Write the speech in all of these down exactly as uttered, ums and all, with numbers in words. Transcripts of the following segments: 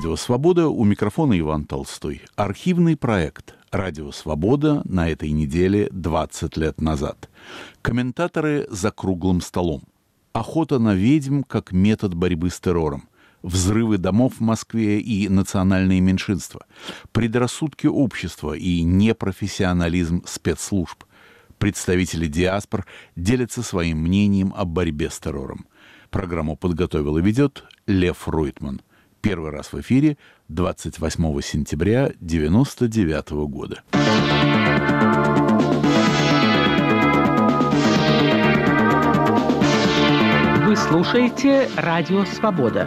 Радио «Свобода», у микрофона Иван Толстой. Архивный проект «Радио Свобода» на этой неделе двадцать лет назад. Комментаторы за круглым столом. Охота на ведьм как метод борьбы с террором. Взрывы домов в Москве и национальные меньшинства. Предрассудки общества и непрофессионализм спецслужб. Представители диаспор делятся своим мнением о борьбе с террором. Программу подготовил и ведет Лев Ройтман. Первый раз в эфире двадцать восьмого сентября девяносто девятого года. Вы слушаете «Радио Свобода».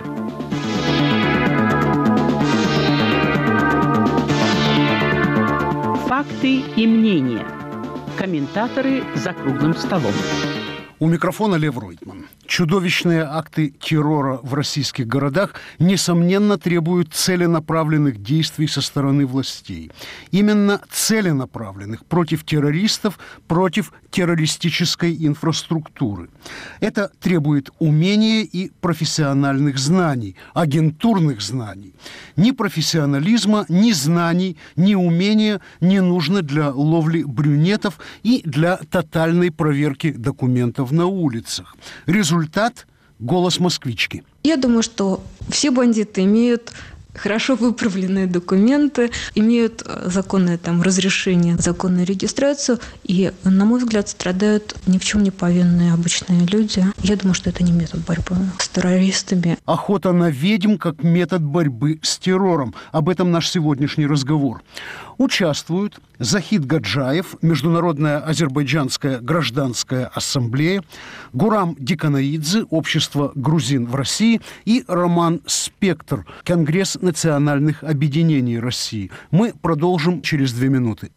Факты и мнения. Комментаторы за круглым столом. У микрофона Лев Ройтман. Чудовищные акты террора в российских городах, несомненно, требуют целенаправленных действий со стороны властей. Именно целенаправленных против террористов, против террористической инфраструктуры. Это требует умения и профессиональных знаний, агентурных знаний. Ни профессионализма, ни знаний, ни умения не нужно для ловли брюнетов и для тотальной проверки документов на улицах. Результат – голос москвички. Я думаю, что все бандиты имеют хорошо выправленные документы, имеют законное там разрешение, законную регистрацию, и, на мой взгляд, страдают ни в чем не повинные обычные люди. Я думаю, что это не метод борьбы с террористами. Охота на ведьм как метод борьбы с террором. Об этом наш сегодняшний разговор. Участвуют Захид Гаджаев, Международная азербайджанская гражданская ассамблея, Гурам Диканаидзе, Общество грузин в России и Роман Спектр, Конгресс национальных объединений России. Мы продолжим через две минуты.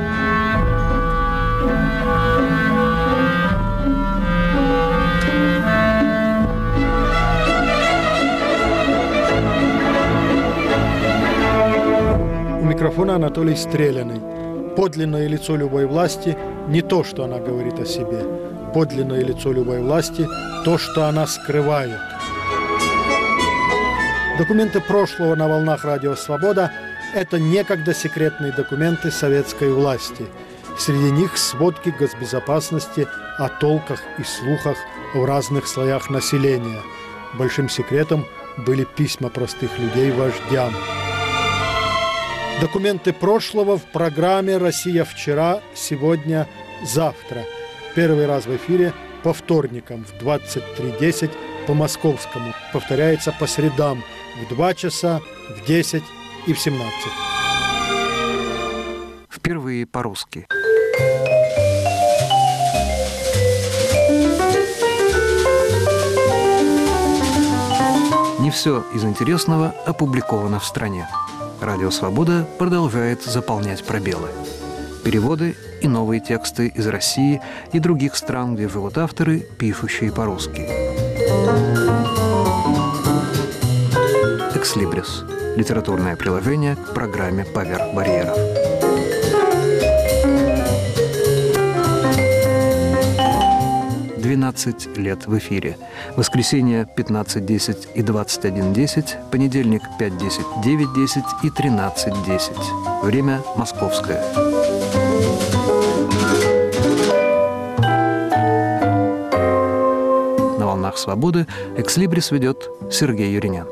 У микрофона Анатолий Стреляный. Подлинное лицо любой власти не то, что она говорит о себе. Подлинное лицо любой власти – то, что она скрывает. Документы прошлого на волнах «Радио Свобода» – это некогда секретные документы советской власти. Среди них сводки госбезопасности о толках и слухах в разных слоях населения. Большим секретом были письма простых людей вождям. Документы прошлого в программе «Россия вчера, сегодня, завтра». Первый раз в эфире по вторникам в двадцать три десять по московскому. Повторяется по средам в два часа, в десять и в семнадцать. Впервые по-русски. Не все из интересного опубликовано в стране. Радио «Свобода» продолжает заполнять пробелы. Переводы и новые тексты из России и других стран, где живут авторы, пишущие по-русски. «Экслибрис» – литературное приложение к программе «Поверх барьеров». двенадцать лет в эфире. Воскресенье пятнадцать десять и двадцать один десять, понедельник пять десять, девять десять и тринадцать десять. Время московское. На волнах «Свободы» «Экслибрис» ведет Сергей Юринян.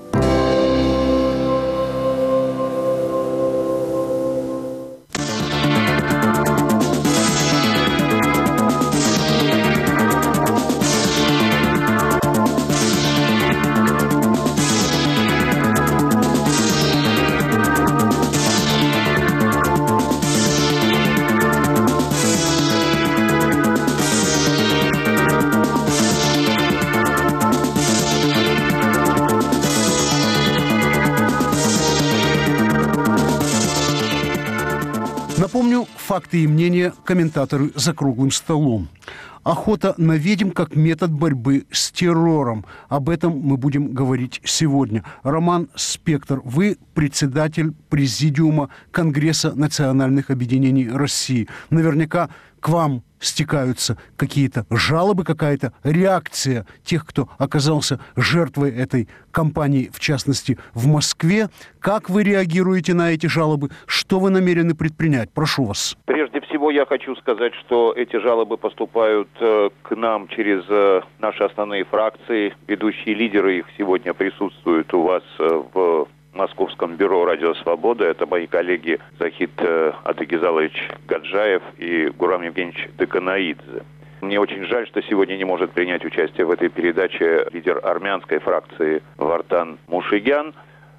Напомню, факты и мнения комментаторы за круглым столом. Охота на ведьм как метод борьбы с террором. Об этом мы будем говорить сегодня. Роман Спектр, вы председатель президиума Конгресса национальных объединений России. Наверняка к вам стекаются какие-то жалобы, какая-то реакция тех, кто оказался жертвой этой кампании, в частности, в Москве. Как вы реагируете на эти жалобы? Что вы намерены предпринять? Прошу вас. Прежде всего, я хочу сказать, что эти жалобы поступают э, к нам через э, наши основные фракции. Ведущие лидеры их сегодня присутствуют у вас э, в Московском бюро «Радио Свобода». Это мои коллеги Захид э, Адыгизалович Гаджаев и Гурам Евгеньевич Деканаидзе. Мне очень жаль, что сегодня не может принять участие в этой передаче лидер армянской фракции Вартан Мушигян.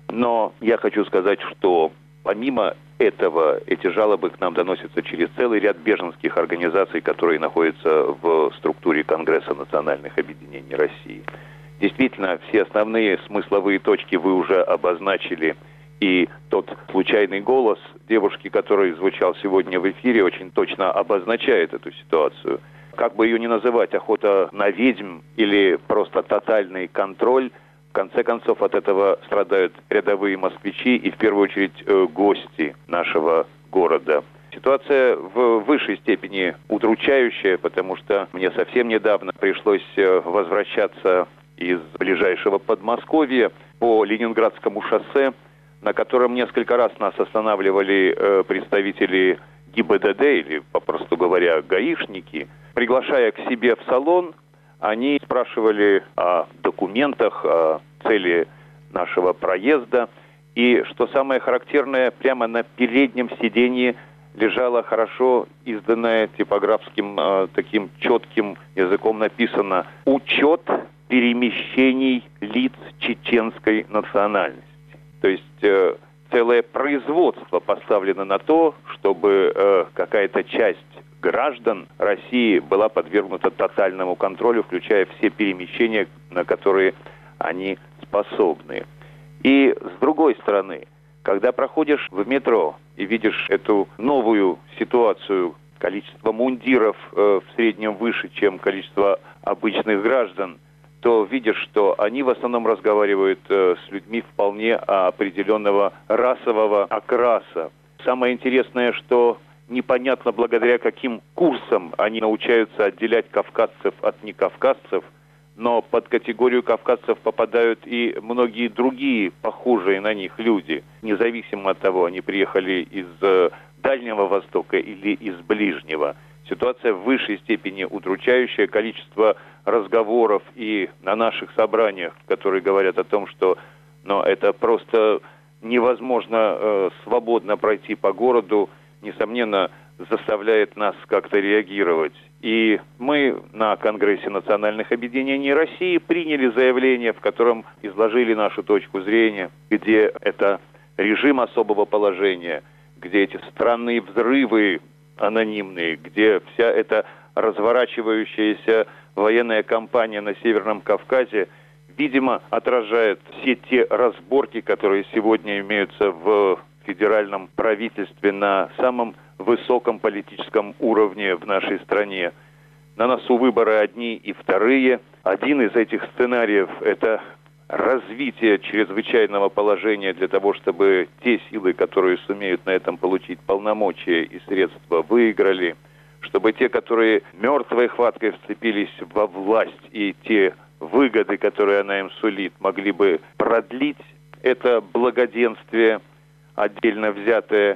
Но я хочу сказать, что помимо этого, эти жалобы к нам доносятся через целый ряд беженских организаций, которые находятся в структуре Конгресса национальных объединений России. Действительно, все основные смысловые точки вы уже обозначили. И тот случайный голос девушки, который звучал сегодня в эфире, очень точно обозначает эту ситуацию. Как бы ее ни называть, охота на ведьм или просто тотальный контроль, в конце концов от этого страдают рядовые москвичи и в первую очередь гости нашего города. Ситуация в высшей степени удручающая, потому что мне совсем недавно пришлось возвращаться из ближайшего Подмосковья по Ленинградскому шоссе, на котором несколько раз нас останавливали э, представители ГИБДД, или, попросту говоря, гаишники. Приглашая к себе в салон, они спрашивали о документах, о цели нашего проезда. И, что самое характерное, прямо на переднем сиденье лежала хорошо изданная типографским э, таким четким языком написано «Учет перемещений лиц чеченской национальности». То есть э, целое производство поставлено на то, чтобы э, какая-то часть граждан России была подвергнута тотальному контролю, включая все перемещения, на которые они способны. И с другой стороны, когда проходишь в метро и видишь эту новую ситуацию, количество мундиров э, в среднем выше, чем количество обычных граждан, то видишь, что они в основном разговаривают э, с людьми вполне определенного расового окраса. Самое интересное, что непонятно, благодаря каким курсам они научаются отделять кавказцев от некавказцев, но под категорию кавказцев попадают и многие другие похожие на них люди, независимо от того, они приехали из э, Дальнего Востока или из Ближнего. Ситуация в высшей степени удручающая. Количество разговоров и на наших собраниях, которые говорят о том, что ну, это просто невозможно э, свободно пройти по городу, несомненно, заставляет нас как-то реагировать. И мы на Конгрессе национальных объединений России приняли заявление, в котором изложили нашу точку зрения, где это режим особого положения, где эти странные взрывы анонимные, где вся эта разворачивающаяся военная кампания на Северном Кавказе, видимо, отражает все те разборки, которые сегодня имеются в федеральном правительстве на самом высоком политическом уровне в нашей стране. На носу выборы одни и вторые. Один из этих сценариев – это развитие чрезвычайного положения для того, чтобы те силы, которые сумеют на этом получить полномочия и средства, выиграли, чтобы те, которые мертвой хваткой вцепились во власть и те выгоды, которые она им сулит, могли бы продлить это благоденствие, отдельно взятое,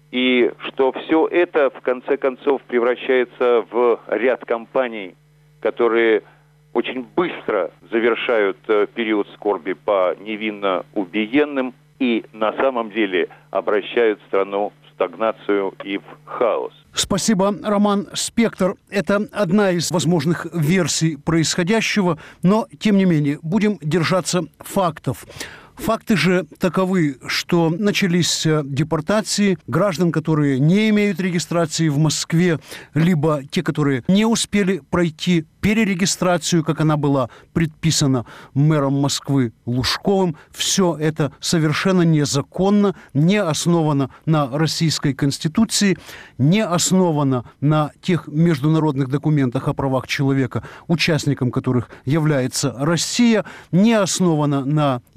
и что все это, в конце концов, превращается в ряд кампаний, которые очень быстро завершают э, период скорби по невинно убиенным и на самом деле обращают страну в стагнацию и в хаос. Спасибо, Роман. Спектр – это одна из возможных версий происходящего, но, тем не менее, будем держаться фактов. Факты же таковы, что начались депортации граждан, которые не имеют регистрации в Москве, либо те, которые не успели пройти перерегистрацию, как она была предписана мэром Москвы Лужковым. Все это совершенно незаконно, не основано на Российской Конституции, не основано на тех международных документах о правах человека, участником которых является Россия, не основано на европейском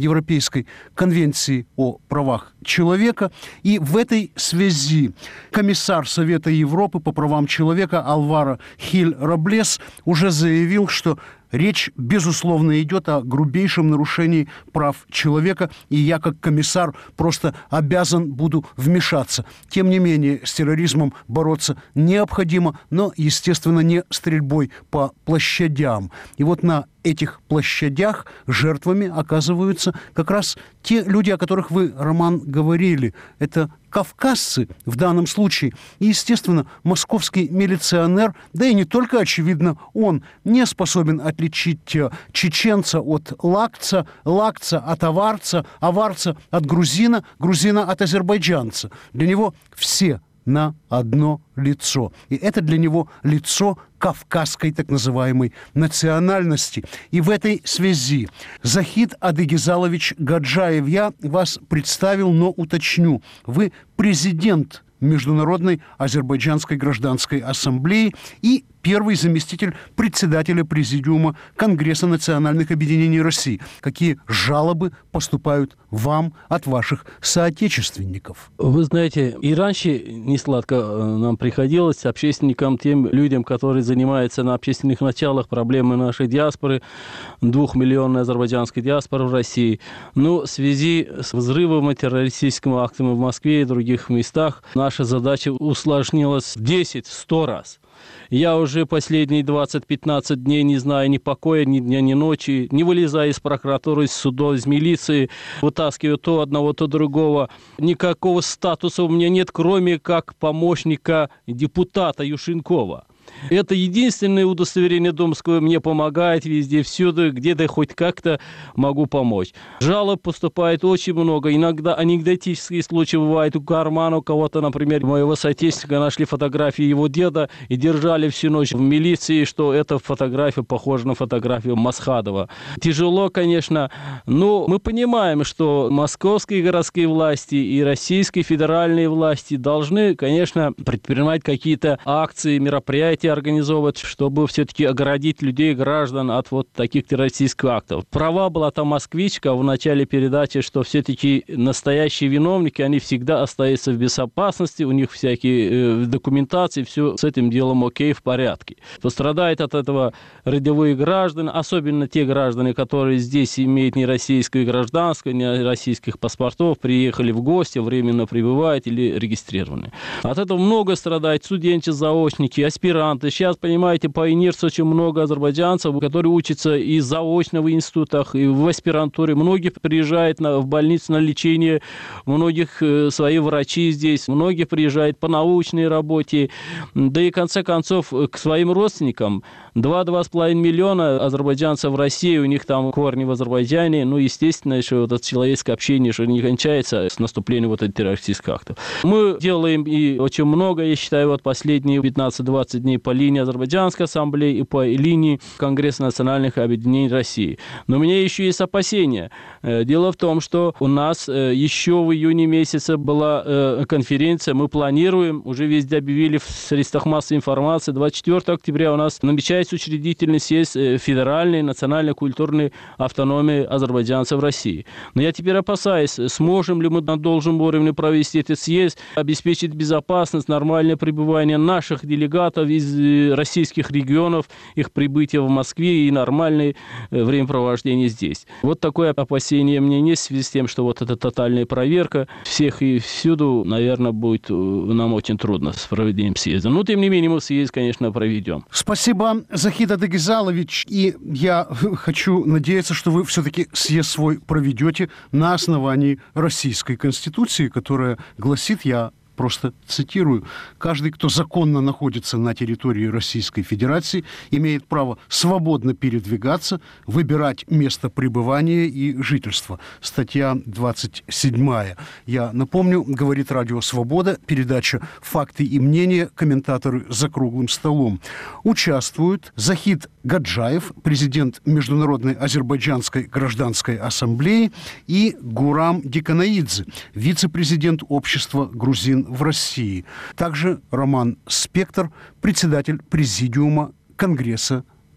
Европейской конвенции о правах человека. И в этой связи комиссар Совета Европы по правам человека Альваро Хиль Роблес уже заявил, что речь, безусловно, идет о грубейшем нарушении прав человека, и я, как комиссар, просто обязан буду вмешаться. Тем не менее, с терроризмом бороться необходимо, но, естественно, не стрельбой по площадям. И вот на этих площадях жертвами оказываются как раз те люди, о которых вы, Роман, говорили. Это кавказцы в данном случае. И, естественно, московский милиционер, да и не только, очевидно, он не способен отличить чеченца от лакца, лакца от аварца, аварца от грузина, грузина от азербайджанца. Для него все на одно лицо. И это для него лицо кавказской так называемой национальности. И в этой связи Захид Адыгизалович Гаджаев, я вас представил, но уточню. Вы президент Международной азербайджанской гражданской ассамблеи и первый заместитель председателя Президиума Конгресса национальных объединений России. Какие жалобы поступают вам от ваших соотечественников? Вы знаете, и раньше несладко нам приходилось, общественникам, тем людям, которые занимаются на общественных началах проблемы нашей диаспоры, двухмиллионной азербайджанской диаспоры в России. Но в связи с взрывом и террористическими актами в Москве и других местах наша задача усложнилась в десять-сто раз. Я уже последние двадцать-пятнадцать дней не знаю ни покоя, ни дня, ни ночи, не вылезая из прокуратуры, из судов, из милиции, вытаскиваю то одного, то другого. Никакого статуса у меня нет, кроме как помощника депутата Юшенкова. Это единственное удостоверение Домского мне помогает везде, всюду, где-то хоть как-то могу помочь. Жалоб поступает очень много. Иногда анекдотические случаи бывают у кармана, у кого-то, например, моего соотечественника нашли фотографии его деда и держали всю ночь в милиции, что эта фотография похожа на фотографию Масхадова. Тяжело, конечно, но мы понимаем, что московские городские власти и российские федеральные власти должны, конечно, предпринимать какие-то акции, мероприятия, организовывать, чтобы все-таки оградить людей, граждан от вот таких террористических актов. Права была там москвичка в начале передачи, что все-таки настоящие виновники, они всегда остаются в безопасности, у них всякие э, документации, все с этим делом окей, в порядке. Пострадают от этого рядовые граждане, особенно те граждане, которые здесь имеют не российское гражданство, не российских паспортов, приехали в гости, временно пребывают или регистрированы. От этого много страдают студенты, заочники, аспиранты. Сейчас, понимаете, по инерции очень много азербайджанцев, которые учатся и заочно в институтах, и в аспирантуре. Многие приезжают на, в больницу на лечение, многих э, свои врачи здесь, многие приезжают по научной работе. Да и, в конце концов, к своим родственникам. два-два с половиной миллиона азербайджанцев в России, у них там корни в Азербайджане. Ну, естественно, что вот это человеческое общение что не кончается с наступлением вот этих террористических актов. Мы делаем и очень много, я считаю, вот последние пятнадцать-двадцать дней по линии Азербайджанской ассамблеи и по линии Конгресса национальных объединений России. Но у меня еще есть опасения. Дело в том, что у нас еще в июне месяце была конференция, мы планируем, уже везде объявили в средствах массовой информации, двадцать четвёртого октября у нас намечается учредительный съезд федеральной национальной культурной автономии азербайджанцев в России. Но я теперь опасаюсь, сможем ли мы на должном уровне провести этот съезд, обеспечить безопасность, нормальное пребывание наших делегатов из российских регионов, их прибытие в Москве и нормальное времяпровождение здесь. Вот такое опасение мне есть в связи с тем, что вот эта тотальная проверка всех и всюду, наверное, будет нам очень трудно с проведением съезда. Но, тем не менее, мы съезд, конечно, проведем. Спасибо, Захид Адыгизалович. И я хочу надеяться, что вы все-таки съезд свой проведете на основании Российской Конституции, которая гласит, я просто цитирую, каждый, кто законно находится на территории Российской Федерации, имеет право свободно передвигаться, выбирать место пребывания и жительства. Статья двадцать седьмая. Я напомню, говорит Радио Свобода, передача «Факты и мнения», комментаторы за круглым столом. Участвуют Захид Гаджаев, президент Международной азербайджанской гражданской ассамблеи, и Гурам Диканаидзе, вице-президент общества грузин в России. Также Роман Спектр, председатель Президиума Конгресса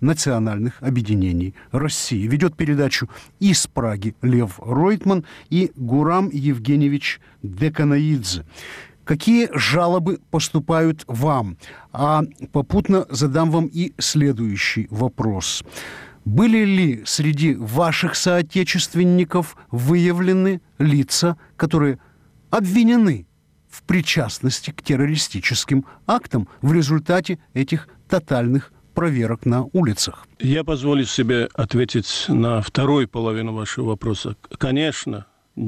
национальных объединений России. Ведет передачу из Праги Лев Ройтман и Гурам Евгеньевич Деканаидзе. Какие жалобы поступают вам? А попутно задам вам и следующий вопрос. Были ли среди ваших соотечественников выявлены лица, которые обвинены в причастности к террористическим актам в результате этих тотальных проверок на улицах? Я позволю себе ответить на вторую половину вашего вопроса. Конечно,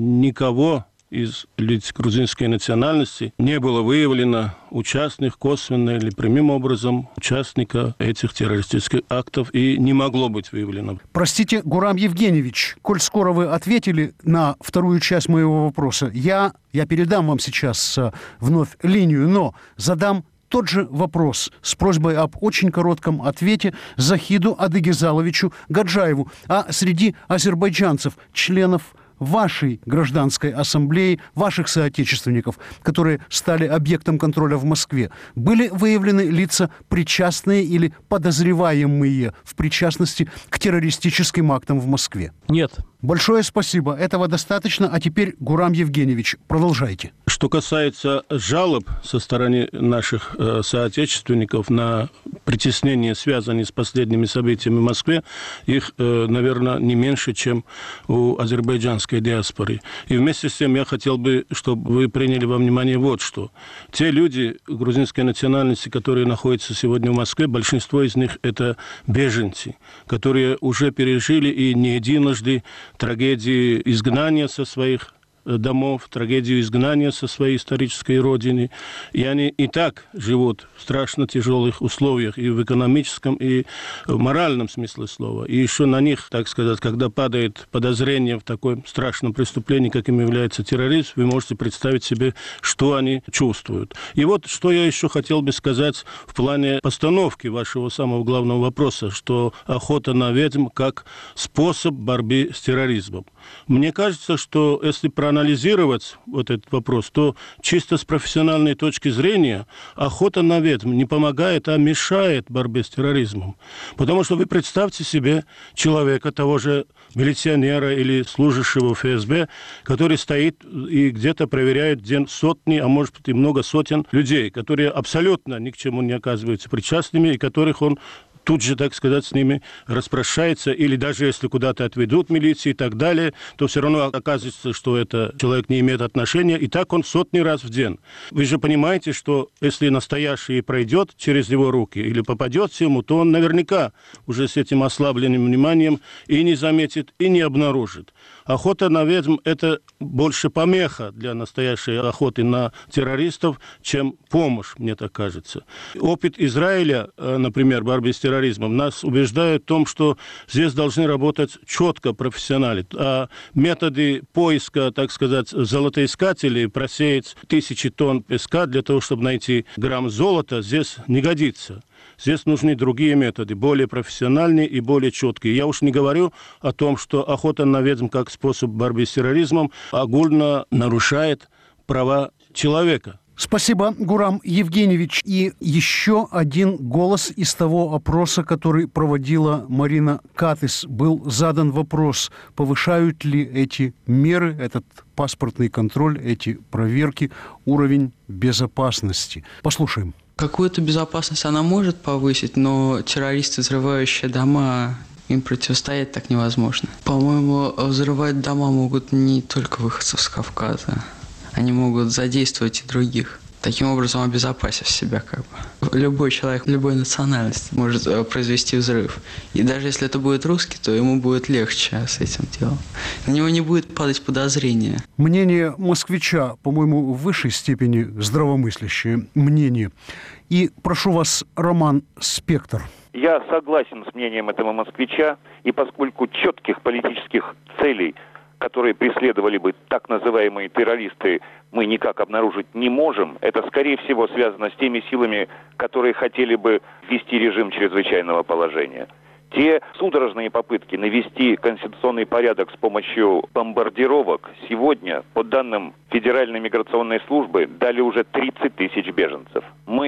никого из лиц грузинской национальности не было выявлено участных косвенно или прямым образом участника этих террористических актов и не могло быть выявлено. Простите, Гурам Евгеньевич, коль скоро вы ответили на вторую часть моего вопроса, я, я передам вам сейчас вновь линию, но задам тот же вопрос с просьбой об очень коротком ответе Захиду Адыгезаловичу Гаджаеву. А среди азербайджанцев, членов вашей гражданской ассамблеи, ваших соотечественников, которые стали объектом контроля в Москве, были выявлены лица, причастные или подозреваемые в причастности к террористическим актам в Москве? Нет. Большое спасибо. Этого достаточно. А теперь, Гурам Евгеньевич, продолжайте. Что касается жалоб со стороны наших э, соотечественников на притеснения, связанные с последними событиями в Москве, их, э, наверное, не меньше, чем у азербайджанской диаспоры. И вместе с тем я хотел бы, чтобы вы приняли во внимание вот что. Те люди грузинской национальности, которые находятся сегодня в Москве, большинство из них это беженцы, которые уже пережили и не единожды трагедии изгнания со своих домов, трагедию изгнания со своей исторической родины. И они и так живут в страшно тяжелых условиях и в экономическом, и в моральном смысле слова. И еще на них, так сказать, когда падает подозрение в таком страшном преступлении, каким является терроризм, вы можете представить себе, что они чувствуют. И вот что я еще хотел бы сказать в плане постановки вашего самого главного вопроса, что охота на ведьм как способ борьбы с терроризмом. Мне кажется, что если проанализировать вот этот вопрос, то чисто с профессиональной точки зрения охота на ведьм не помогает, а мешает борьбе с терроризмом. Потому что вы представьте себе человека, того же милиционера или служащего эф эс бэ, который стоит и где-то проверяет день сотни, а может быть и много сотен людей, которые абсолютно ни к чему не оказываются причастными, и которых он тут же, так сказать, с ними распрощается, или даже если куда-то отведут милиции и так далее, то все равно оказывается, что этот человек не имеет отношения, и так он сотни раз в день. Вы же понимаете, что если настоящий пройдет через его руки или попадет ему, то он наверняка уже с этим ослабленным вниманием и не заметит, и не обнаружит. Охота на ведьм – это больше помеха для настоящей охоты на террористов, чем помощь, мне так кажется. Опыт Израиля, например, борьбы с терроризмом, нас убеждает в том, что здесь должны работать четко профессионалы. А методы поиска, так сказать, золотоискателей, просеять тысячи тонн песка для того, чтобы найти грамм золота, здесь не годится. Здесь нужны другие методы, более профессиональные и более четкие. Я уж не говорю о том, что охота на ведьм как способ борьбы с терроризмом огульно нарушает права человека. Спасибо, Гурам Евгеньевич. И еще один голос из того опроса, который проводила Марина Катыс. Был задан вопрос, повышают ли эти меры, этот паспортный контроль, эти проверки, уровень безопасности. Послушаем. Какую-то безопасность она может повысить, но террористы, взрывающие дома, им противостоять так невозможно. По-моему, взрывать дома могут не только выходцы с Кавказа. Они могут задействовать и других. Таким образом, обезопасив себя как бы. Любой человек, любой национальности может произвести взрыв. И даже если это будет русский, то ему будет легче с этим делом. На него не будет падать подозрение. Мнение москвича, по-моему, в высшей степени здравомыслящее мнение. И прошу вас, Роман Спектр. Я согласен с мнением этого москвича, и поскольку четких политических целей, которые преследовали бы так называемые террористы, мы никак обнаружить не можем. Это, скорее всего, связано с теми силами, которые хотели бы ввести режим чрезвычайного положения. Те судорожные попытки навести конституционный порядок с помощью бомбардировок сегодня, по данным Федеральной миграционной службы, дали уже тридцать тысяч беженцев. Мы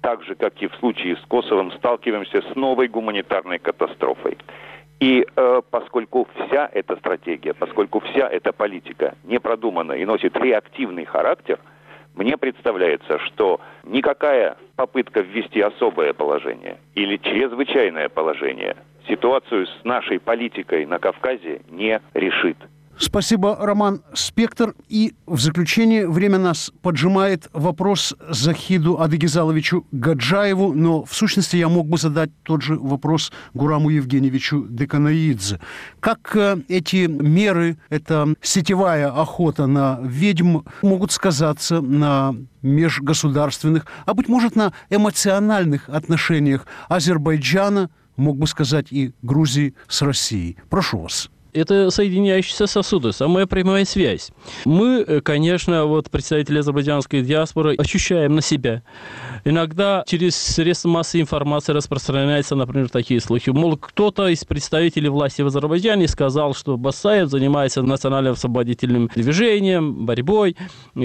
так же, как и в случае с Косовом, сталкиваемся с новой гуманитарной катастрофой. И э, поскольку вся эта стратегия, поскольку вся эта политика не продумана и носит реактивный характер, мне представляется, что никакая попытка ввести особое положение или чрезвычайное положение ситуацию с нашей политикой на Кавказе не решит. Спасибо, Роман Спектр. И в заключение время нас поджимает вопрос Захиду Адыгизаловичу Гаджаеву, но в сущности я мог бы задать тот же вопрос Гураму Евгеньевичу Деканаидзе. Как эти меры, эта сетевая охота на ведьм могут сказаться на межгосударственных, а быть может на эмоциональных отношениях Азербайджана, мог бы сказать, и Грузии с Россией? Прошу вас. Это соединяющиеся сосуды, самая прямая связь. Мы, конечно, вот представители азербайджанской диаспоры ощущаем на себя. Иногда через средства массовой информации распространяются, например, такие слухи. Мол, кто-то из представителей власти в Азербайджане сказал, что Басаев занимается национальным освободительным движением, борьбой.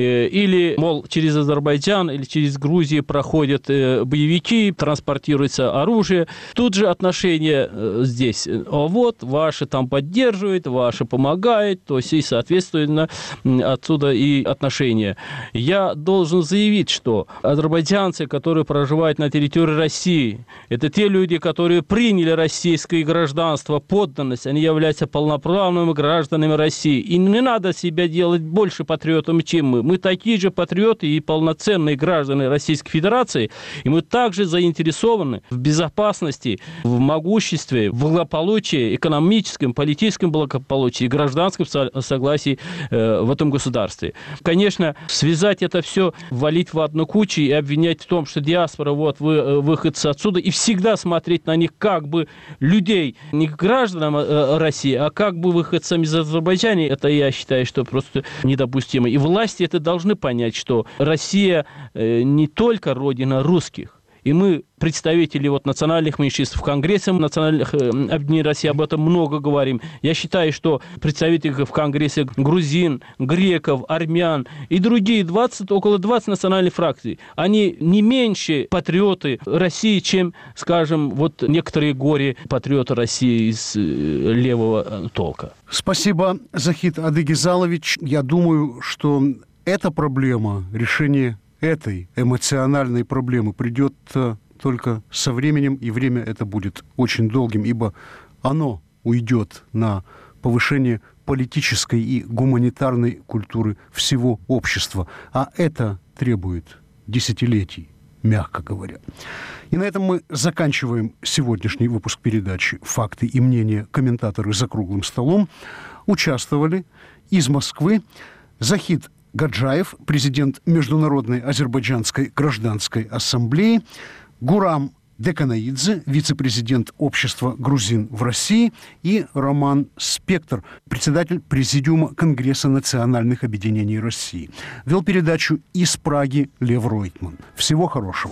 Или, мол, через Азербайджан или через Грузию проходят боевики, транспортируется оружие. Тут же отношения здесь. А вот, ваши там поддерживают, ваши помогают, то есть и, соответственно, отсюда и отношения. Я должен заявить, что азербайджанцы, которые проживают на территории России, это те люди, которые приняли российское гражданство, подданность, они являются полноправными гражданами России. И не надо себя делать больше патриотами, чем мы. Мы такие же патриоты и полноценные граждане Российской Федерации, и мы также заинтересованы в безопасности, в могуществе, в благополучии, экономическом, политическом благополучии и гражданском согласии э, в этом государстве. Конечно, связать это все, валить в одну кучу и обвинять в том, что диаспора, вот, вы, выходцы отсюда, и всегда смотреть на них как бы людей, не гражданам э, России, а как бы выходцами из Азербайджана, это я считаю, что просто недопустимо. И власти это должны понять, что Россия э, не только родина русских, и мы, представители вот национальных меньшинств в Конгрессе национальных э, объединений России, об этом много говорим. Я считаю, что представители в Конгрессе грузин, греков, армян и другие двадцать, около двадцати национальных фракций, они не меньше патриоты России, чем, скажем, вот некоторые горе-патриоты России из э, левого толка. Спасибо, Захид Адыгизалович. Я думаю, что эта проблема, решение этой эмоциональной проблемы придет только со временем, и время это будет очень долгим, ибо оно уйдет на повышение политической и гуманитарной культуры всего общества. А это требует десятилетий, мягко говоря. И на этом мы заканчиваем сегодняшний выпуск передачи «Факты и мнения. Комментаторы за круглым столом». Участвовали из Москвы Захид Гаджаев, президент Международной азербайджанской гражданской ассамблеи, Гурам Деканаидзе, вице-президент общества грузин в России, и Роман Спектр, председатель Президиума Конгресса национальных объединений России. Вел передачу из Праги Лев Ройтман. Всего хорошего.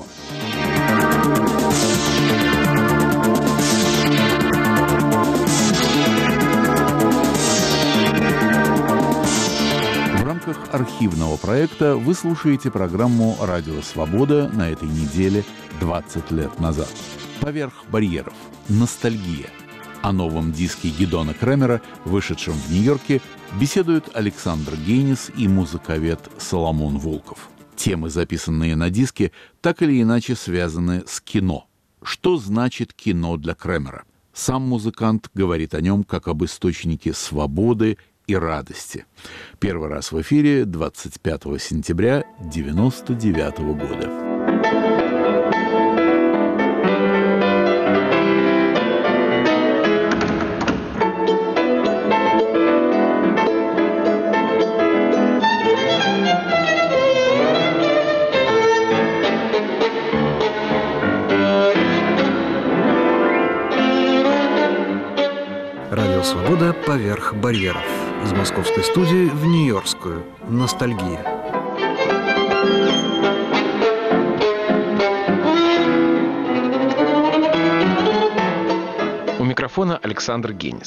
В рамках архивного проекта вы слушаете программу «Радио Свобода» на этой неделе двадцать лет назад. «Поверх барьеров. Ностальгия». О новом диске Гидона Кремера, вышедшем в Нью-Йорке, беседуют Александр Гейнис и музыковед Соломон Волков. Темы, записанные на диске, так или иначе связаны с кино. Что значит кино для Кремера? Сам музыкант говорит о нем как об источнике свободы и радости. Первый раз в эфире двадцать пятого сентября девяносто девятого года. Радио «Свобода» поверх барьеров. Из московской студии в нью-йоркскую. Ностальгия. У микрофона Александр Гейнис.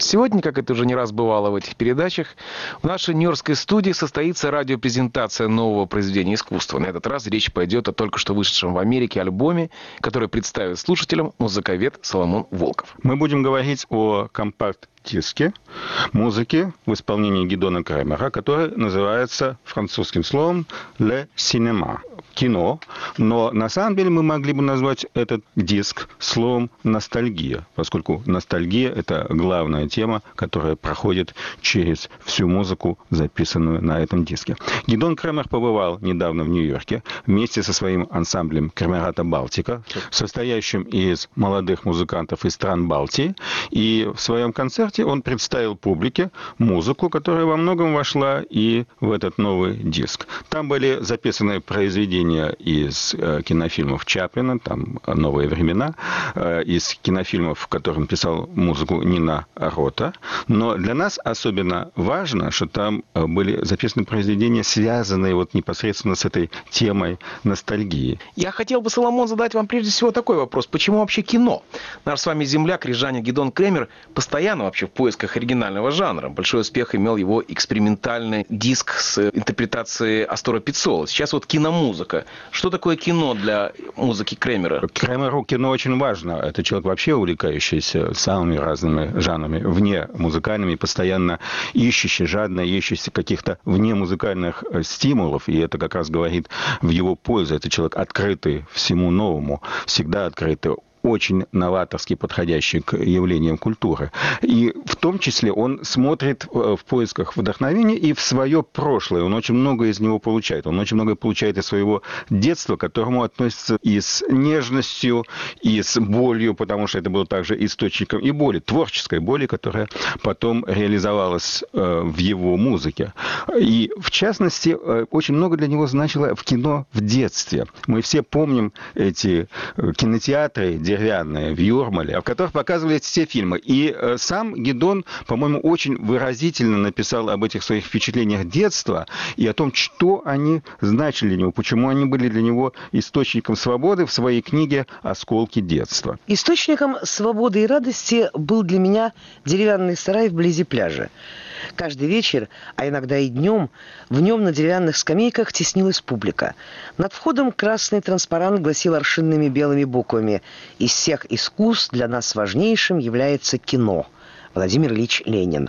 Сегодня, как это уже не раз бывало в этих передачах, в нашей нью-йоркской студии состоится радиопрезентация нового произведения искусства. На этот раз речь пойдет о только что вышедшем в Америке альбоме, который представит слушателям музыковед Соломон Волков. Мы будем говорить о компакт-диске музыки в исполнении Гидона Кремера, который называется французским словом «Le Cinéma» – кино. Но на самом деле мы могли бы назвать этот диск словом «ностальгия», поскольку ностальгия – это главная тема, которая проходит через всю музыку, записанную на этом диске. Гидон Кремер побывал недавно в Нью-Йорке вместе со своим ансамблем «Кремерата Балтика», состоящим из молодых музыкантов из стран Балтии. И в своем концерте он представил публике музыку, которая во многом вошла и в этот новый диск. Там были записаны произведения из э, кинофильмов Чаплина, там «Новые времена», э, из кинофильмов, в котором писал музыку Нина Рота. Но для нас особенно важно, что там были записаны произведения, связанные вот непосредственно с этой темой ностальгии. Я хотел бы, Соломон, задать вам прежде всего такой вопрос. Почему вообще кино? Наш с вами земляк, рижанин Гидон Кремер, постоянно вообще в поисках оригинального жанра. Большой успех имел его экспериментальный диск с интерпретацией Астора Пиццола. Сейчас вот киномузыка. Что такое кино для музыки Кремера? Кремеру кино очень важно. Это человек вообще увлекающийся самыми разными жанрами, вне музыкальными, постоянно ищущий, жадно ищущий каких-то вне музыкальных стимулов. И это как раз говорит в его пользу. Это человек открытый всему новому, всегда открытый, очень новаторски подходящий к явлениям культуры. И в том числе он смотрит в поисках вдохновения и в свое прошлое. Он очень много из него получает. Он очень много получает из своего детства, к которому относится и с нежностью, и с болью, потому что это было также источником и боли, творческой боли, которая потом реализовалась в его музыке. И, в частности, очень много для него значило в кино в детстве. Мы все помним эти кинотеатры, деревянные в Юрмале, в которых показывали все фильмы. И э, сам Гидон, по-моему, очень выразительно написал об этих своих впечатлениях детства и о том, что они значили для него, почему они были для него источником свободы в своей книге «Осколки детства». Источником свободы и радости был для меня деревянный сарай вблизи пляжа. Каждый вечер, а иногда и днем, в нем на деревянных скамейках теснилась публика. Над входом красный транспарант гласил аршинными белыми буквами: «Из всех искусств для нас важнейшим является кино. Владимир Ильич Ленин».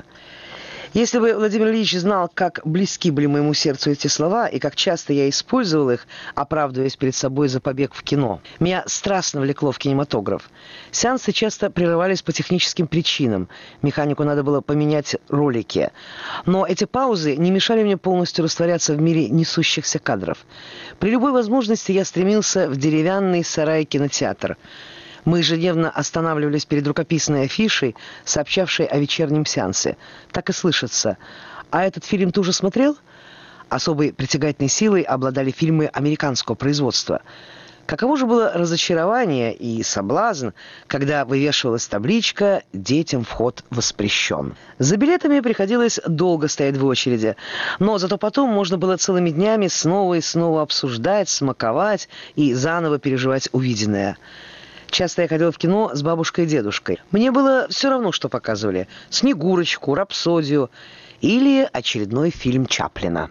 Если бы Владимир Ильич знал, как близки были моему сердцу эти слова, и как часто я использовал их, оправдываясь перед собой за побег в кино. Меня страстно влекло в кинематограф. Сеансы часто прерывались по техническим причинам. Механику надо было поменять ролики. Но эти паузы не мешали мне полностью растворяться в мире несущихся кадров. При любой возможности я стремился в деревянный сарай-кинотеатр. Мы ежедневно останавливались перед рукописной афишей, сообщавшей о вечернем сеансе. Так и слышится: «А этот фильм ты уже смотрел?» Особой притягательной силой обладали фильмы американского производства. Каково же было разочарование и соблазн, когда вывешивалась табличка «Детям вход воспрещен». За билетами приходилось долго стоять в очереди, но зато потом можно было целыми днями снова и снова обсуждать, смаковать и заново переживать увиденное. Часто я ходила в кино с бабушкой и дедушкой. Мне было все равно, что показывали: «Снегурочку», «Рапсодию» или очередной фильм Чаплина.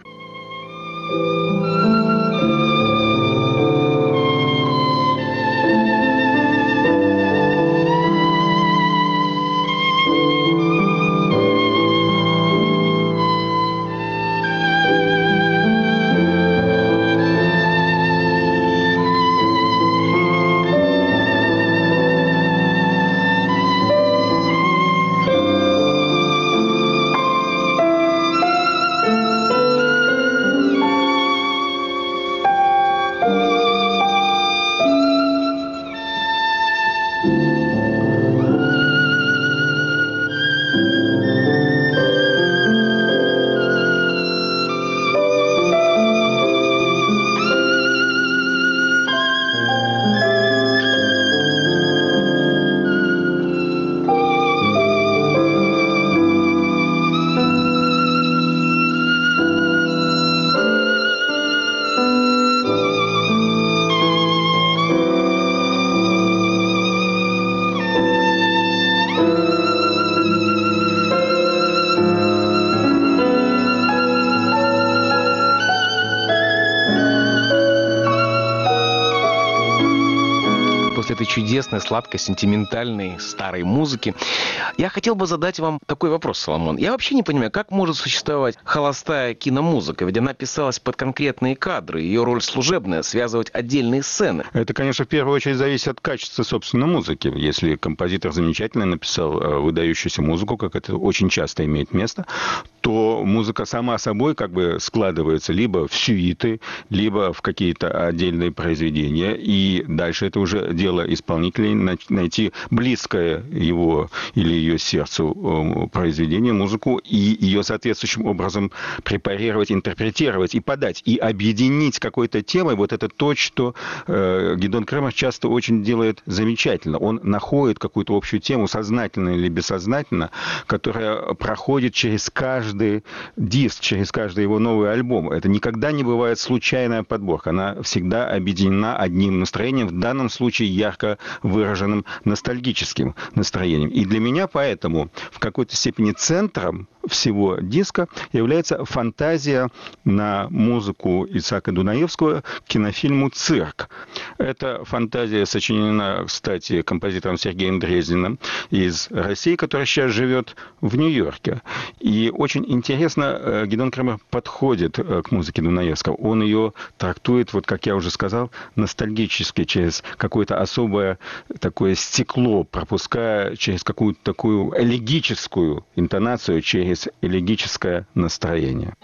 этой чудесной, сладкой, сентиментальной, старой музыки. Я хотел бы задать вам такой вопрос, Соломон. Я вообще не понимаю, как может существовать холостая киномузыка, ведь она писалась под конкретные кадры, ее роль служебная, связывать отдельные сцены. Это, конечно, в первую очередь зависит от качества, собственно, музыки. Если композитор замечательно написал выдающуюся музыку, как это очень часто имеет место, то музыка сама собой как бы складывается либо в сюиты, либо в какие-то отдельные произведения, и дальше это уже дело исполнителей найти близкое его или ее сердцу произведение, музыку, и ее соответствующим образом препарировать, интерпретировать и подать, и объединить какой-то темой. Вот это то, что э, Гидеон Кремер часто очень делает замечательно. Он находит какую-то общую тему, сознательно или бессознательно, которая проходит через каждый диск, через каждый его новый альбом. Это никогда не бывает случайная подборка. Она всегда объединена одним настроением, в данном случае ярко выраженным ностальгическим настроением. И для меня поэтому в какой-то степени центром всего диска является фантазия на музыку Ицхака Дунаевского к кинофильму «Цирк». Эта фантазия сочинена, кстати, композитором Сергеем Дрезниным из России, который сейчас живет в Нью-Йорке. И очень интересно, Гидеон Кремер подходит к музыке Дунаевского. Он ее трактует, вот как я уже сказал, ностальгически, через какое-то особое такое стекло, пропуская через какую-то такую элегическую интонацию, через элегическое настроение.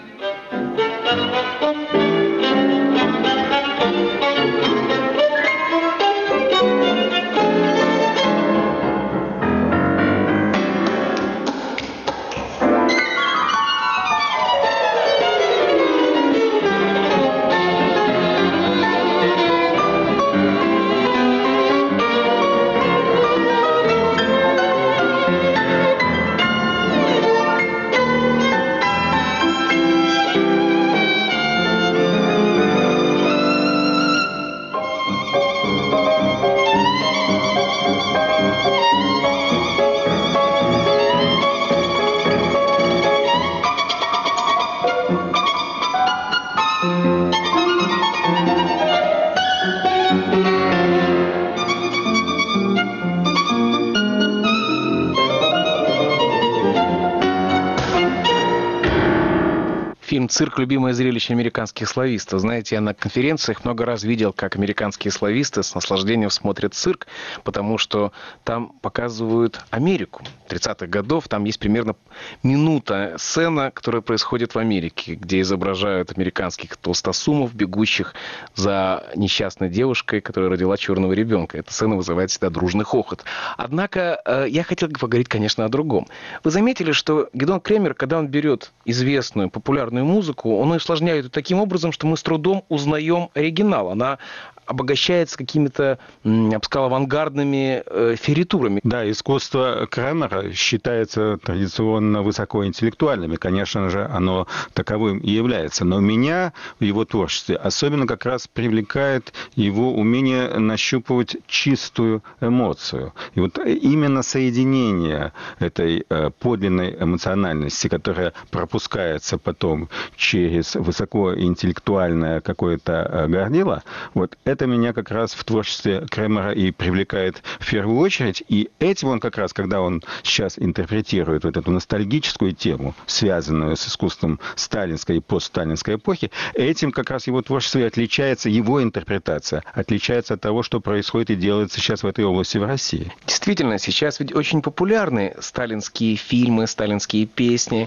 Фильм «Цирк» — любимое зрелище американских славистов. Знаете, я на конференциях много раз видел, как американские слависты с наслаждением смотрят цирк, потому что там показывают Америку тридцатых годов. Там есть примерно минута сцена, которая происходит в Америке, где изображают американских толстосумов, бегущих за несчастной девушкой, которая родила черного ребенка. Эта сцена вызывает всегда дружный хохот. Однако я хотел поговорить, конечно, о другом. Вы заметили, что Гидеон Кремер, когда он берет известную, популярную музыку, он усложняет ее таким образом, что мы с трудом узнаем оригинал. Она обогащается какими-то, я бы сказал, авангардными э, ферритурами. Да, искусство Кремера считается традиционно высокоинтеллектуальным, и, конечно же, оно таковым и является. Но меня в его творчестве особенно как раз привлекает его умение нащупывать чистую эмоцию. И вот именно соединение этой э, подлинной эмоциональности, которая пропускается потом через высокоинтеллектуальное какое-то э, горнило, вот это Это меня как раз в творчестве Кремера и привлекает в первую очередь. И этим он как раз, когда он сейчас интерпретирует вот эту ностальгическую тему, связанную с искусством сталинской и постсталинской эпохи, этим как раз его творчество и отличается, его интерпретация отличается от того, что происходит и делается сейчас в этой области в России. Действительно, сейчас ведь очень популярны сталинские фильмы, сталинские песни.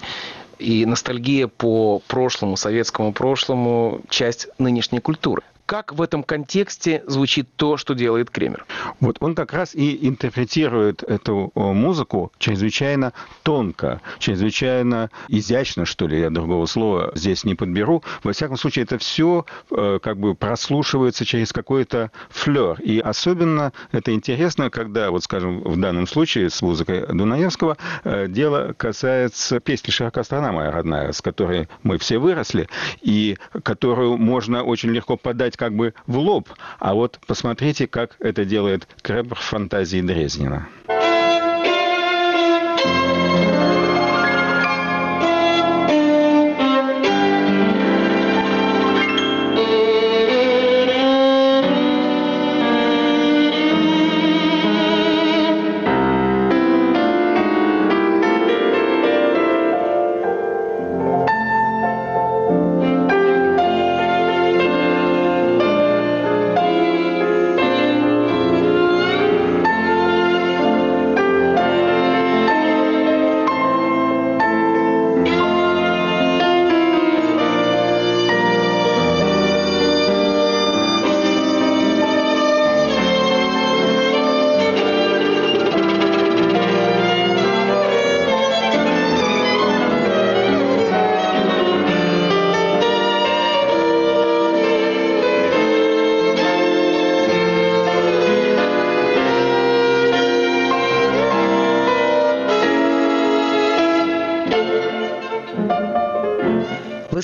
И ностальгия по прошлому, советскому прошлому – часть нынешней культуры. Как в этом контексте звучит то, что делает Кремер? Вот он как раз и интерпретирует эту музыку чрезвычайно тонко, чрезвычайно изящно, что ли, я другого слова здесь не подберу. Во всяком случае, это все как бы прослушивается через какой-то флер. И особенно это интересно, когда, вот скажем, в данном случае с музыкой Дунаевского дело касается песни «Широка страна моя родная», с которой мы все выросли, и которую можно очень легко подать как бы в лоб. А вот посмотрите, как это делает Кремер в фантазии Дрезнина.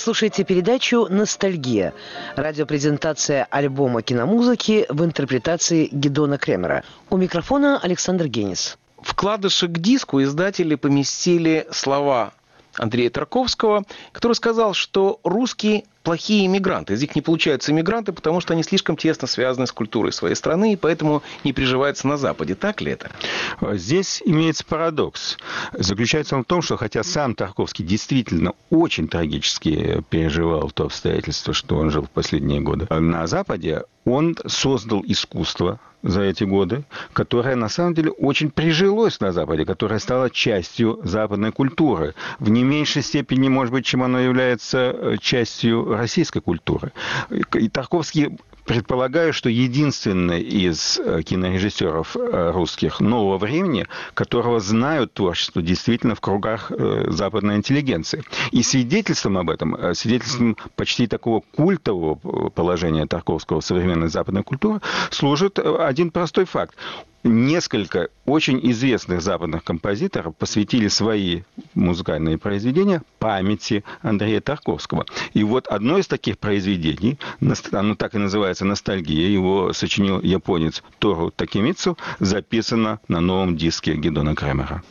слушаете передачу «Ностальгия» – радиопрезентация альбома киномузыки в интерпретации Гидона Кремера. У микрофона Александр Генис. Вкладыши к диску издатели поместили слова Андрея Тарковского, который сказал, что русские плохие иммигранты. Из них не получаются иммигранты, потому что они слишком тесно связаны с культурой своей страны, и поэтому не приживаются на Западе. Так ли это? Здесь имеется парадокс. Заключается он в том, что хотя сам Тарковский действительно очень трагически переживал то обстоятельство, что он жил в последние годы на Западе, он создал искусство за эти годы, которое на самом деле очень прижилось на Западе, которое стало частью западной культуры. В не меньшей степени, может быть, чем оно является частью российской культуры. И Тарковский, предполагаю, что единственный из кинорежиссеров русских нового времени, которого знают творчество действительно в кругах западной интеллигенции. И свидетельством об этом, свидетельством почти такого культового положения Тарковского в современной западной культуре служит один простой факт. Несколько очень известных западных композиторов посвятили свои музыкальные произведения памяти Андрея Тарковского. И вот одно из таких произведений, оно так и называется «Ностальгия», его сочинил японец Тору Такемицу, записано на новом диске Гидона Кремера.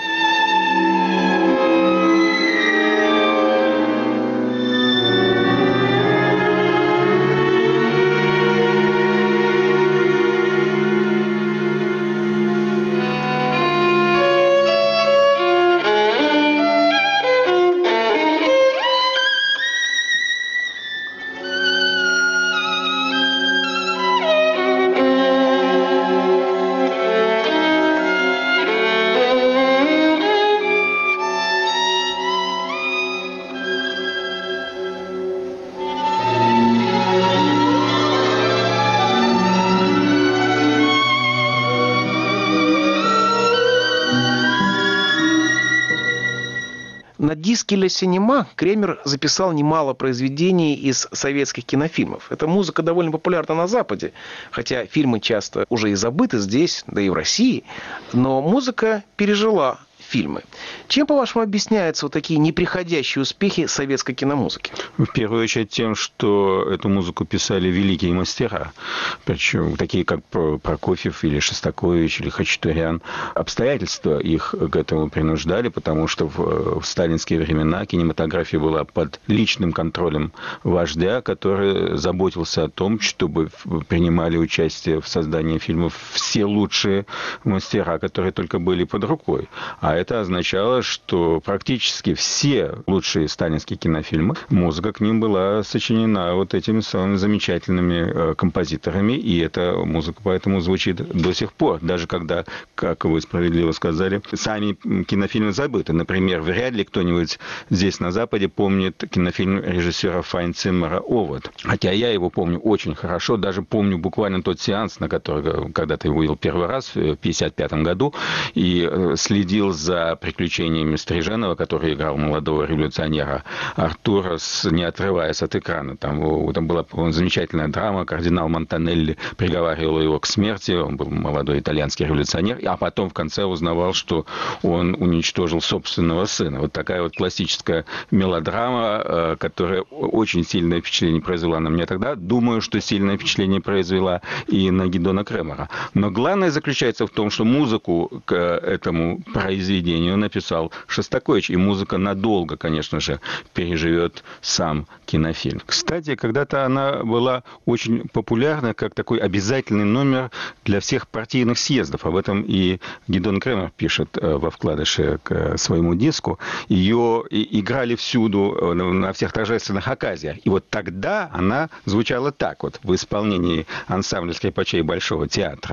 На диске «Ля Синема» Кремер записал немало произведений из советских кинофильмов. Эта музыка довольно популярна на Западе, хотя фильмы часто уже и забыты здесь, да и в России. Но музыка пережила фильмы. Чем, по-вашему, объясняются вот такие неприходящие успехи советской киномузыки? В первую очередь тем, что эту музыку писали великие мастера, причем такие, как Прокофьев или Шостакович или Хачатурян. Обстоятельства их к этому принуждали, потому что в, в сталинские времена кинематография была под личным контролем вождя, который заботился о том, чтобы принимали участие в создании фильмов все лучшие мастера, которые только были под рукой. А это означало, что практически все лучшие сталинские кинофильмы, музыка к ним была сочинена вот этими самыми замечательными композиторами, и эта музыка поэтому звучит до сих пор, даже когда, как вы справедливо сказали, сами кинофильмы забыты. Например, вряд ли кто-нибудь здесь на Западе помнит кинофильм режиссера Файнциммера «Овод». Хотя я его помню очень хорошо, даже помню буквально тот сеанс, на который когда-то его видел первый раз в пятьдесят пятом году, и следил за за приключениями Стриженова, который играл молодого революционера Артура, с, не отрываясь от экрана. Там, там была замечательная драма, кардинал Монтанелли приговаривал его к смерти, он был молодой итальянский революционер, а потом в конце узнавал, что он уничтожил собственного сына. Вот такая вот классическая мелодрама, которая очень сильное впечатление произвела на меня тогда. Думаю, что сильное впечатление произвела и на Гидона Кремера. Но главное заключается в том, что музыку к этому произведению написал Шостакович, и музыка надолго, конечно же, переживет сам кинофильм. Кстати, когда-то она была очень популярна как такой обязательный номер для всех партийных съездов. Об этом и Гидон Кремер пишет во вкладыше к своему диску. Ее играли всюду, на всех торжественных оказиях. И вот тогда она звучала так вот в исполнении ансамбля скрипачей Большого театра.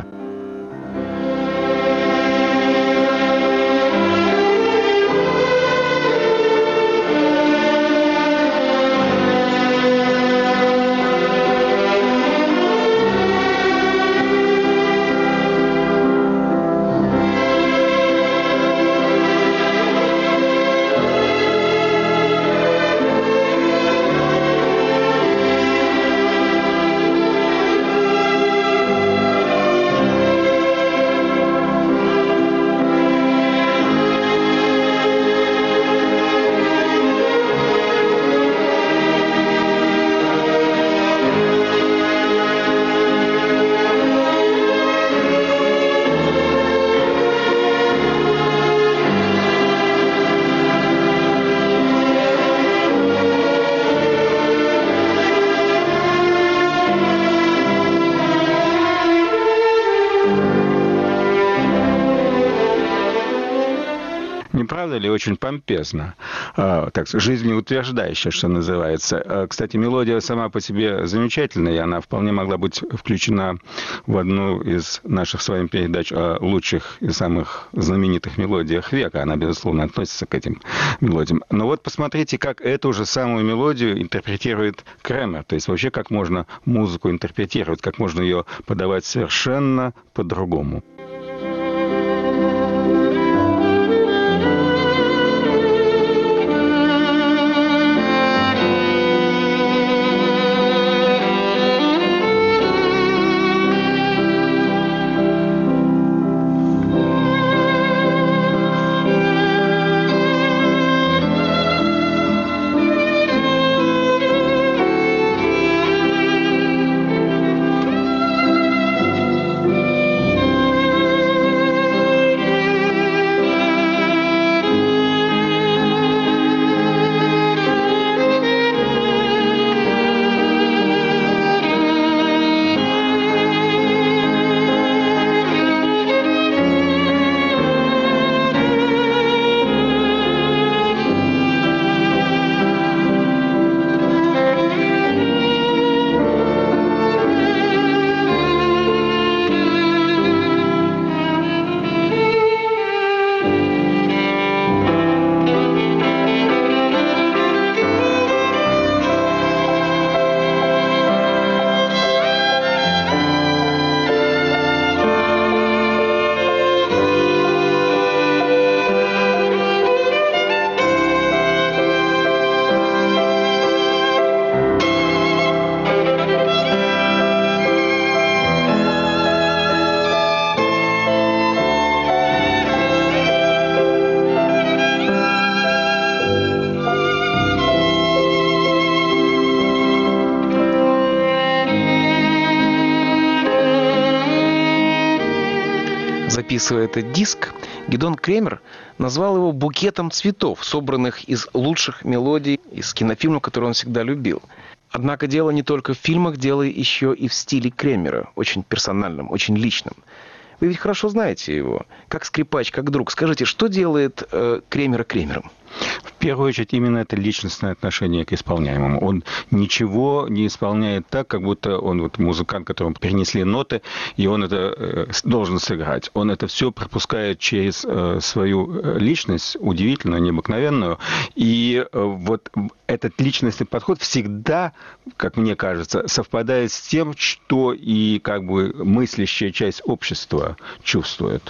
мало или очень помпезно, так жизнеутверждающе, что называется. Кстати, мелодия сама по себе замечательная, и она вполне могла быть включена в одну из наших с вами передач о лучших и самых знаменитых мелодиях века. Она, безусловно, относится к этим мелодиям. Но вот посмотрите, как эту же самую мелодию интерпретирует Кремер. То есть вообще, как можно музыку интерпретировать, как можно ее подавать совершенно по-другому. Записывая этот диск, Гидон Кремер назвал его букетом цветов, собранных из лучших мелодий из кинофильмов, которые он всегда любил. Однако дело не только в фильмах, дело еще и в стиле Кремера, очень персональном, очень личном. Вы ведь хорошо знаете его, как скрипач, как друг. Скажите, что делает э, Кремера Кремером? В первую очередь, именно это личностное отношение к исполняемому. Он ничего не исполняет так, как будто он вот музыкант, которому принесли ноты, и он это э, должен сыграть. Он это все пропускает через э, свою личность, удивительную, необыкновенную. И э, вот этот личностный подход всегда, как мне кажется, совпадает с тем, что и как бы мыслящая часть общества чувствует.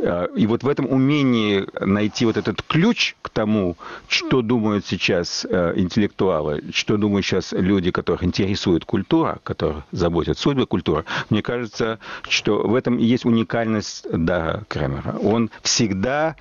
И вот в этом умении найти вот этот ключ к тому, что думают сейчас интеллектуалы, что думают сейчас люди, которых интересует культура, которых заботит судьбы культуры, мне кажется, что в этом и есть уникальность Дага Кремера. Он всегда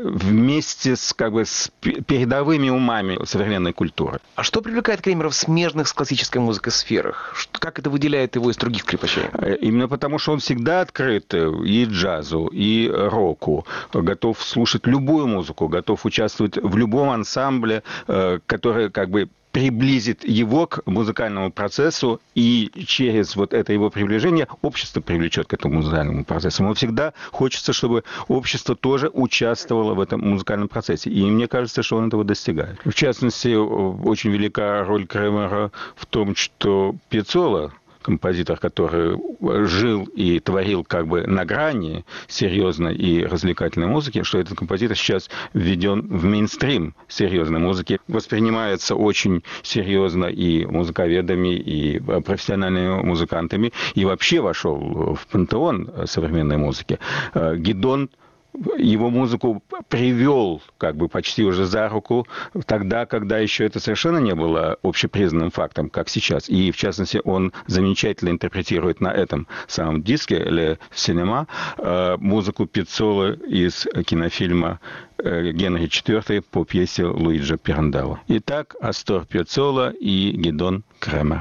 вместе с, как бы, с передовыми умами современной культуры. А что привлекает Кремера в смежных с классической музыкой сферах? Как это выделяет его из других скрипачей? Именно потому, что он всегда открыт и джазу, и року, готов слушать любую музыку, готов участвовать в любом ансамбле, который как бы приблизит его к музыкальному процессу, и через вот это его приближение общество привлечет к этому музыкальному процессу. Ему всегда хочется, чтобы общество тоже участвовало в этом музыкальном процессе. И мне кажется, что он этого достигает. В частности, очень велика роль Кремера в том, что Пиццола, композитор, который жил и творил как бы на грани серьезной и развлекательной музыки, что этот композитор сейчас введен в мейнстрим серьезной музыки, воспринимается очень серьезно и музыковедами, и профессиональными музыкантами, и вообще вошел в пантеон современной музыки. Гидон его музыку привел как бы почти уже за руку тогда, когда еще это совершенно не было общепризнанным фактом, как сейчас. И, в частности, он замечательно интерпретирует на этом самом диске «Le Cinéma» музыку Пиццолы из кинофильма Генри четвёртый по пьесе Луиджи Пирандало. Итак, Астор Пиццола и Гидон Кремер.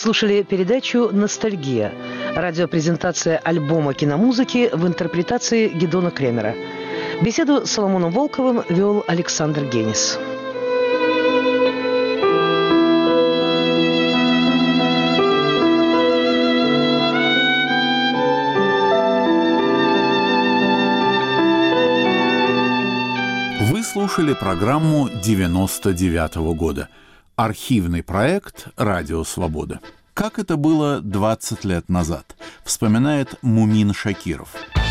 слушали передачу «Ностальгия» – радиопрезентация альбома киномузыки в интерпретации Гидона Кремера. Беседу с Соломоном Волковым вел Александр Генис. Вы слушали программу девяносто девятого года. Архивный проект «Радио Свобода». Как это было двадцать лет назад, вспоминает Мумин Шакиров.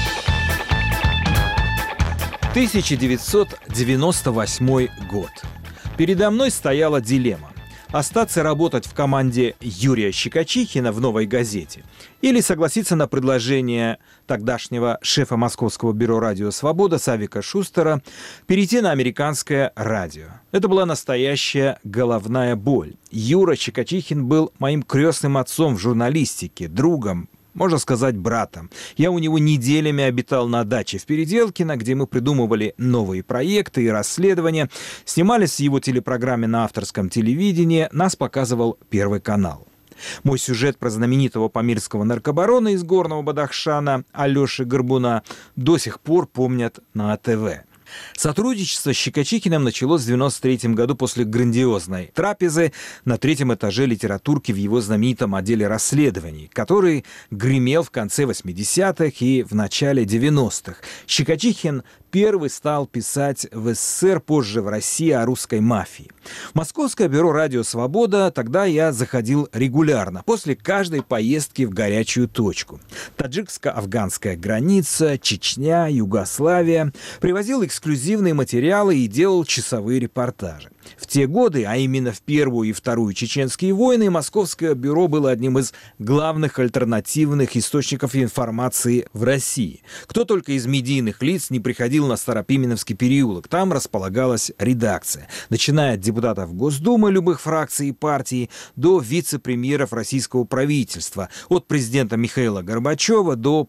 тысяча девятьсот девяносто восьмой год. Передо мной стояла дилемма: остаться работать в команде Юрия Щекочихина в «Новой газете» или согласиться на предложение тогдашнего шефа Московского бюро «Радио Свобода» Савика Шустера перейти на американское радио. Это была настоящая головная боль. Юра Щекочихин был моим крестным отцом в журналистике, другом, можно сказать, братом. Я у него неделями обитал на даче в Переделкино, где мы придумывали новые проекты и расследования, снимались в его телепрограмме на авторском телевидении, нас показывал Первый канал. Мой сюжет про знаменитого памирского наркобарона из Горного Бадахшана Алеши Горбуна до сих пор помнят на АТВ. Сотрудничество с Щекочихиным началось в девяносто третьем году после грандиозной трапезы на третьем этаже литературки в его знаменитом отделе расследований, который гремел в конце восьмидесятых и в начале девяностых. Щекочихин первый стал писать в СССР, позже в России, о русской мафии. В Московское бюро «Радио Свобода» тогда я заходил регулярно, после каждой поездки в горячую точку. Таджикско-афганская граница, Чечня, Югославия. Привозил эксклюзивные материалы и делал часовые репортажи. В те годы, а именно в Первую и Вторую чеченские войны, Московское бюро было одним из главных альтернативных источников информации в России. Кто только из медийных лиц не приходил на Старопименовский переулок, там располагалась редакция. Начиная от депутатов Госдумы любых фракций и партий до вице-премьеров российского правительства, от президента Михаила Горбачева до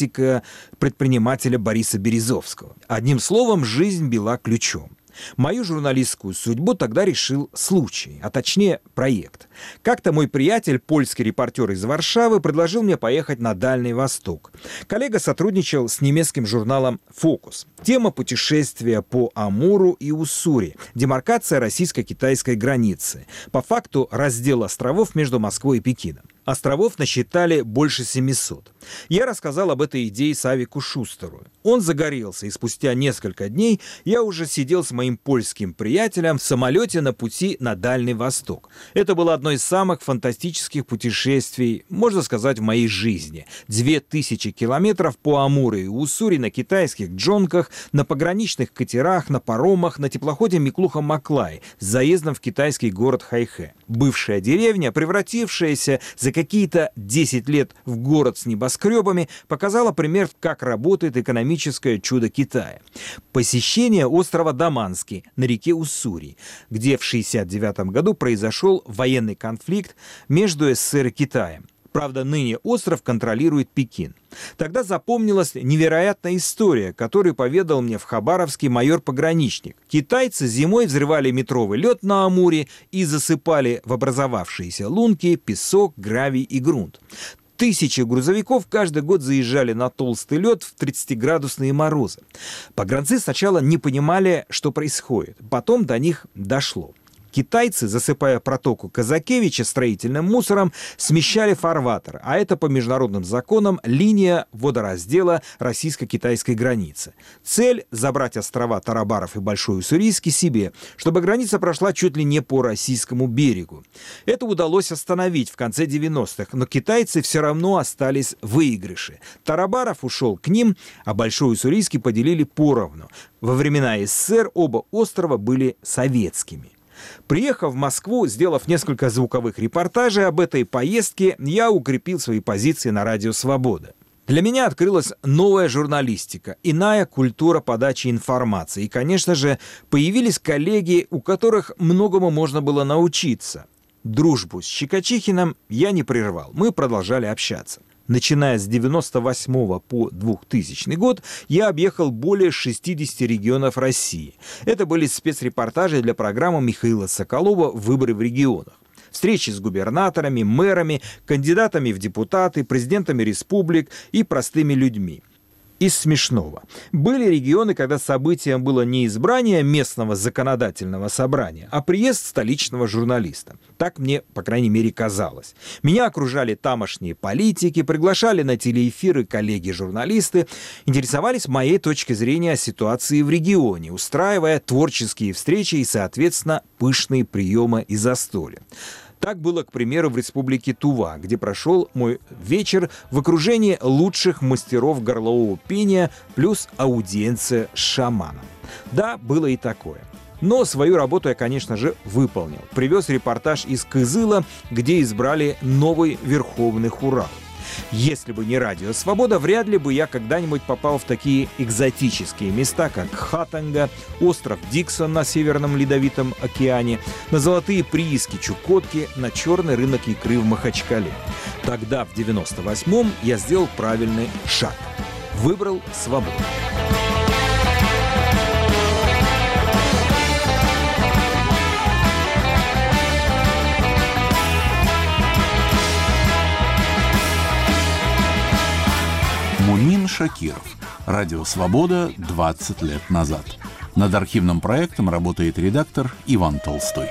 политика-предпринимателя Бориса Березовского. Одним словом, жизнь била ключом. Мою журналистскую судьбу тогда решил случай, а точнее проект. Как-то мой приятель, польский репортер из Варшавы, предложил мне поехать на Дальний Восток. Коллега сотрудничал с немецким журналом «Фокус». Тема путешествия по Амуру и Уссури, демаркация российско-китайской границы. По факту раздел островов между Москвой и Пекином. Островов насчитали больше семисот. Я рассказал об этой идее Савику Шустеру. Он загорелся, и спустя несколько дней я уже сидел с моим польским приятелем в самолете на пути на Дальний Восток. Это было одно из самых фантастических путешествий, можно сказать, в моей жизни. Две тысячи километров по Амуру и Уссури на китайских джонках, на пограничных катерах, на паромах, на теплоходе Миклуха-Маклай с заездом в китайский город Хайхэ. Бывшая деревня, превратившаяся за какие-то десять лет в город с небоскребами, показала пример, как работает экономическое чудо Китая. Посещение острова Даманский на реке Уссури, где в шестьдесят девятом году произошел военный конфликт между СССР и Китаем. Правда, ныне остров контролирует Пекин. Тогда запомнилась невероятная история, которую поведал мне в Хабаровске майор-пограничник. Китайцы зимой взрывали метровый лед на Амуре и засыпали в образовавшиеся лунки песок, гравий и грунт. Тысячи грузовиков каждый год заезжали на толстый лед в тридцатиградусные морозы. Погранцы сначала не понимали, что происходит. Потом до них дошло. Китайцы, засыпая протоку Казакевича строительным мусором, смещали фарватер, а это по международным законам линия водораздела российско-китайской границы. Цель – забрать острова Тарабаров и Большой Уссурийский себе, чтобы граница прошла чуть ли не по российскому берегу. Это удалось остановить в конце девяностых, но китайцы все равно остались в выигрыше. Тарабаров ушел к ним, а Большой Уссурийский поделили поровну. Во времена СССР оба острова были советскими. Приехав в Москву, сделав несколько звуковых репортажей об этой поездке, я укрепил свои позиции на «Радио Свобода». Для меня открылась новая журналистика, иная культура подачи информации. И, конечно же, появились коллеги, у которых многому можно было научиться. Дружбу с Щекочихиным я не прервал, мы продолжали общаться. Начиная с девяносто восьмого по двухтысячный год я объехал более шестидесяти регионов России. Это были спецрепортажи для программы Михаила Соколова «Выборы в регионах». Встречи с губернаторами, мэрами, кандидатами в депутаты, президентами республик и простыми людьми. Из смешного. Были регионы, когда событием было не избрание местного законодательного собрания, а приезд столичного журналиста. Так мне, по крайней мере, казалось. Меня окружали тамошние политики, приглашали на телеэфиры коллеги-журналисты, интересовались моей точкой зрения о ситуации в регионе, устраивая творческие встречи и, соответственно, пышные приемы и застолья. Так было, к примеру, в республике Тува, где прошел мой вечер в окружении лучших мастеров горлового пения плюс аудиенция с шаманом. Да, было и такое. Но свою работу я, конечно же, выполнил. Привез репортаж из Кызыла, где избрали новый Верховный Хурал. Если бы не Радио Свобода, вряд ли бы я когда-нибудь попал в такие экзотические места, как Хатанга, остров Диксон на Северном Ледовитом океане, на золотые прииски Чукотки, на черный рынок икры в Махачкале. Тогда, в девяносто восьмом, я сделал правильный шаг. Выбрал свободу. Мумин Шакиров. Радио «Свобода» двадцать лет назад. Над архивным проектом работает редактор Иван Толстой.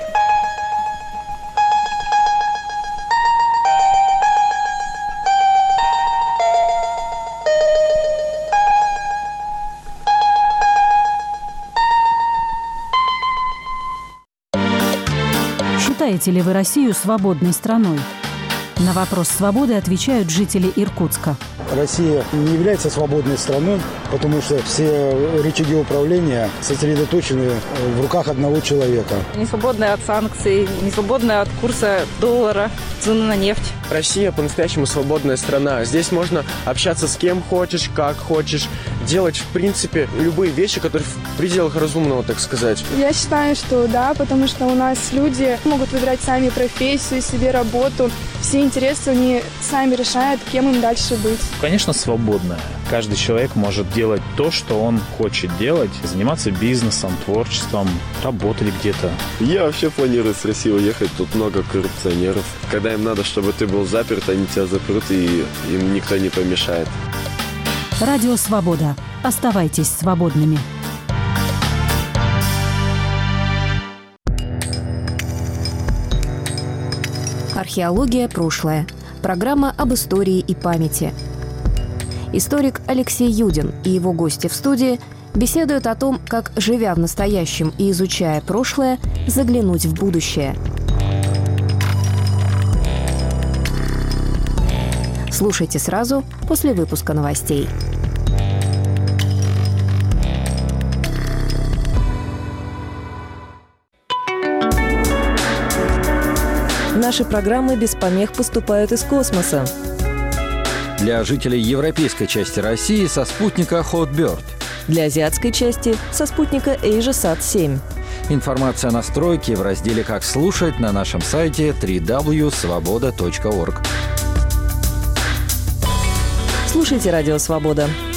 Считаете ли вы Россию свободной страной? На вопрос свободы отвечают жители Иркутска. Россия не является свободной страной, потому что все рычаги управления сосредоточены в руках одного человека. Не свободная от санкций, не свободная от курса доллара, цены на нефть. Россия по-настоящему свободная страна. Здесь можно общаться с кем хочешь, как хочешь, делать, в принципе, любые вещи, которые в пределах разумного, так сказать. Я считаю, что да, потому что у нас люди могут выбирать сами профессию, себе работу. Все интересы они сами решают, кем им дальше быть. Конечно, свободная. Каждый человек может делать то, что он хочет делать, заниматься бизнесом, творчеством, работать где-то. Я вообще планирую с России уехать, тут много коррупционеров. Когда им надо, чтобы ты был заперт, они тебя запрут, и им никто не помешает. Радио «Свобода». Оставайтесь свободными. Археология. Прошлое. Программа об истории и памяти. Историк Алексей Юдин и его гости в студии беседуют о том, как, живя в настоящем и изучая прошлое, заглянуть в будущее. Слушайте сразу после выпуска новостей. Наши программы без помех поступают из космоса. Для жителей европейской части России со спутника Hotbird. Для азиатской части со спутника AsiaSat семь. Информация о настройке в разделе «Как слушать» на нашем сайте дабл ю дабл ю дабл ю точка свобода точка орг. Слушайте «Радио Свобода».